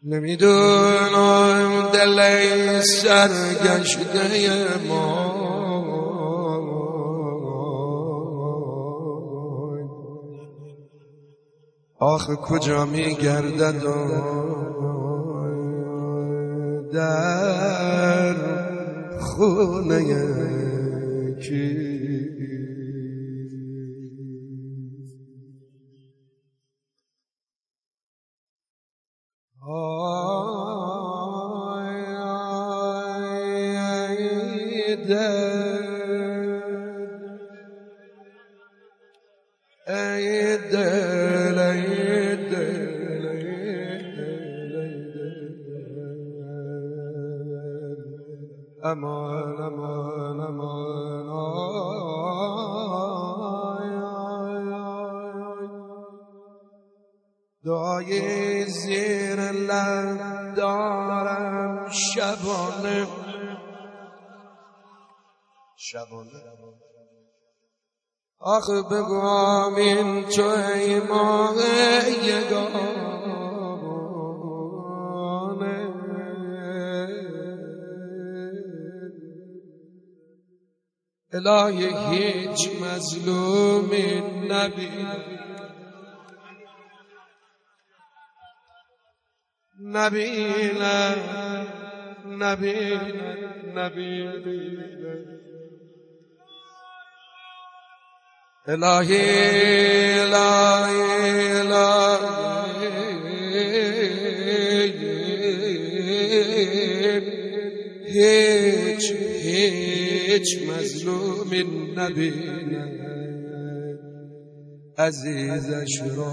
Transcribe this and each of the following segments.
نمیدونم دل سرگشته ما آخه کجا میگردد در خونه کی امان امان امان دعای زیر لب دارم شبانه آخه بگم این تو ای ماه یگانه الهی هیچ مظلومی نبینه الهی هیچ مظلومی نبینه عزیزش را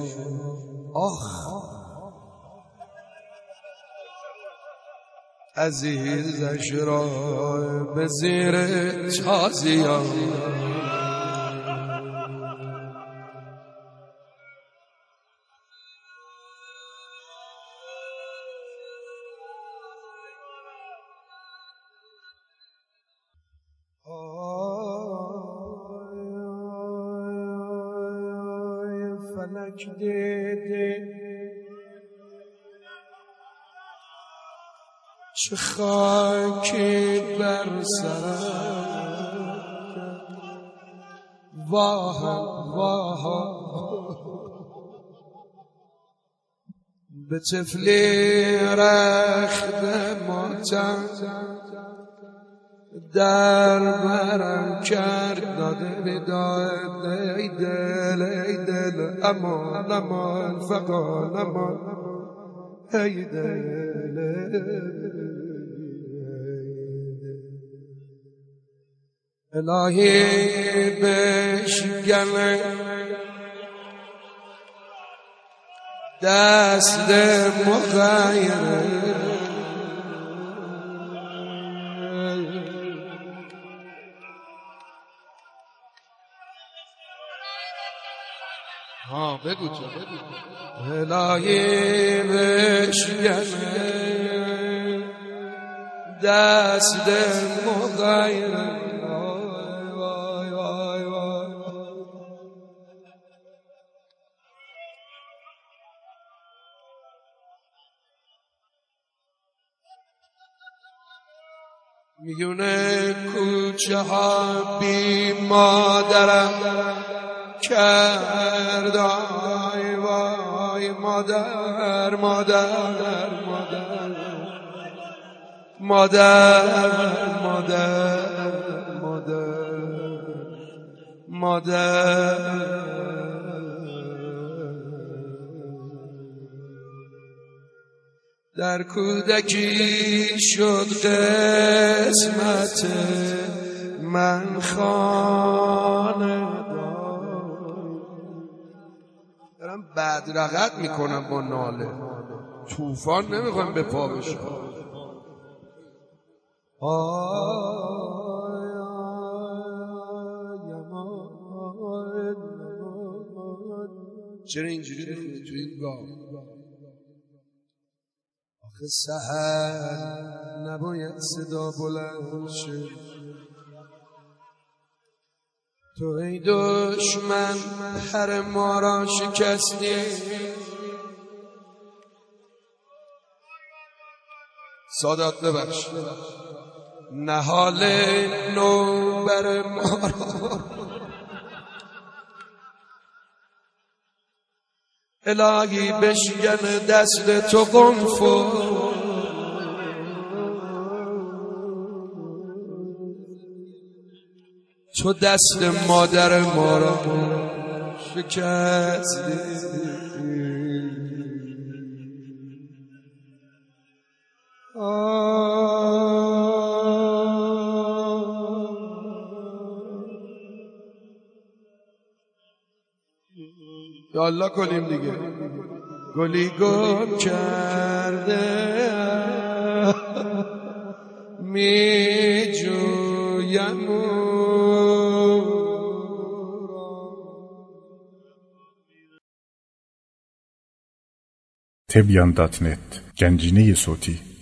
عزیزش را به زیر تازیان فلک دیده چه خاکی بر سرم واه به طفلی رخت ماتم در برم کرد داده بیداد ای دل امان امان فقط امان ای دل الهی بشکنه دست مغیره بگو تو الهی بشکنه دست مغیره میونه کوچه ها بی مادرم کرد وای مادر در کودکی شد قسمت من خانه دارم بدرقت میکنم با ناله طوفان نمیخوام به پا بشه چرا اینجوری بخونی تو این گام آخه سحر نباید صدا بلند شه تو ای دشمن پر ما را شکستی سادات ببخش نهال نو بر ما الهی بشکن دست تو قنفو تو دست مادر ما را شکستی یا الله کنیم دیگه گلی گل کرده می جویم Tebyan.net Gencine صوتی